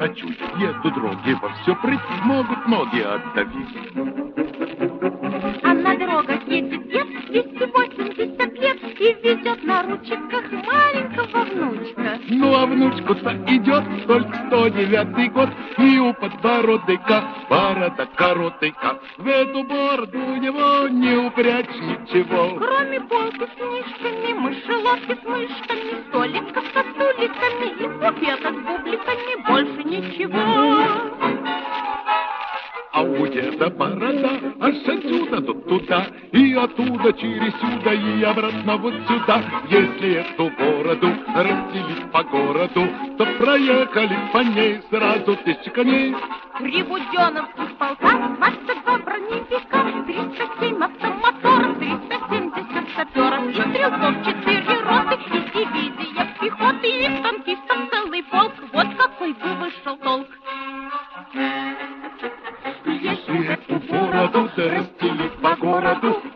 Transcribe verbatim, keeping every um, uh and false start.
ночуй. Едут дороги во все прыть, могут ноги отдавить. А на дорогах едет дед двести восемьдесят лет и везет на ручках маленького внучка. Ну а внучку-то идет только сто девятый год, и у подбородыка борода коротыка. В эту бороду у него не упрячь ничего. Кроме полки с книжками, мышеловки с мышками, столиков со стуликами и буфета с бубликами, больше ничего. А у деда борода аж отсюда до туда, и оттуда через сюда, и обратно вот сюда. Если эту бороду разделить по городу, то проехали по ней сразу тысячи коней. Три буденовских полка, двадцать два броневика, триста семь автомоторов, триста семьдесят саперов, и стрелков четыре роты, и дивизия пехоты, и танкистов целый полк. Вот какой бы вышел толк. Если эту бороду разделить по городу,